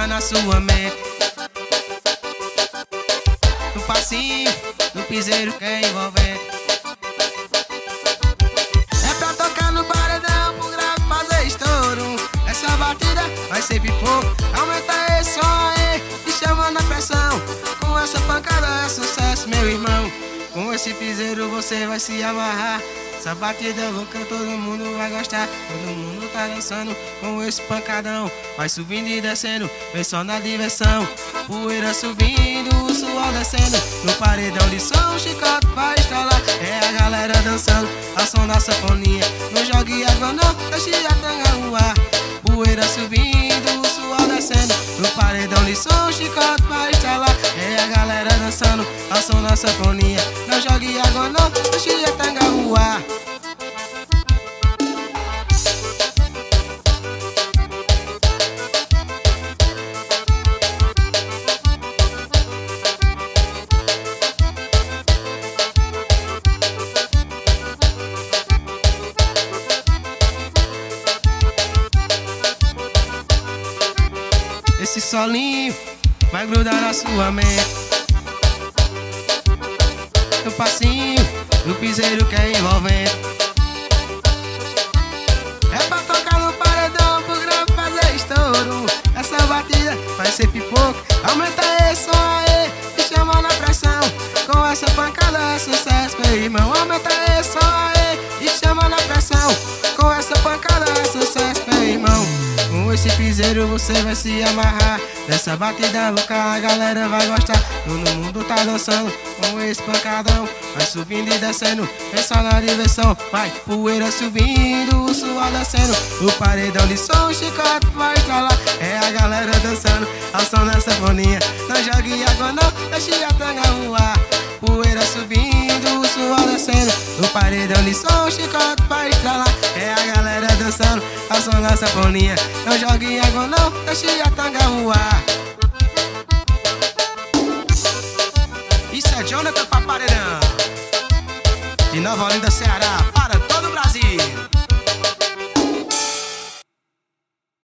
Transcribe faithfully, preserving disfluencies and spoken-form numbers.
grudar na sua mente. No passinho, no piseiro que é envolvente. É pra tocar no paredão, pro grave fazer estouro. Essa batida vai ser pipoco. Aumenta esse som aí e chama na pressão. Com essa pancada é sucesso, meu irmão. Com esse piseiro você vai se amarrar. Essa batida louca todo mundo vai gostar. Todo mundo tá dançando com esse pancadão. Vai subindo e descendo, vem só na diversão. Poeira subindo, o suor descendo. No paredão de som, o chicote vai estralar. É a galera dançando, a som da sanfoninha. Não jogue água não, deixe a tanga voar. Poeira subindo, o suor descendo. No paredão de som, o chicote vai estralar. É a galera dançando, a som da sanfoninha. Não jogue água não, deixe a tanga voar. Esse solinho vai grudar na sua mente. No passinho, no piseiro que é envolvente. É pra tocar no paredão, pro grave fazer estouro. Essa batida vai ser pipoco. Aumenta esse som aí e chama na pressão. Com essa pancada é sucesso, meu irmão. Aumenta esse som aí e chama na pressão. Com essa pancada é sucesso, meu irmão. Com esse piseiro você vai se amarrar. Dessa batida louca a galera vai gostar. Todo mundo tá dançando com esse pancadão. Vai subindo e descendo, vem só na diversão. Vai poeira subindo, o suor descendo. O paredão de som, o chicote vai estralar. É a galera dançando, a som da sanfoninha. Não jogue água não, deixe a tanga voar. Poeira subindo, o suor descendo. No paredão de som, o chicote vai estralar. É a galera dançando, a som da sanfoninha. Não jogue água não, deixe a tanga voar. Isso é Jonathan pra paredão, de Nova Olinda, Ceará.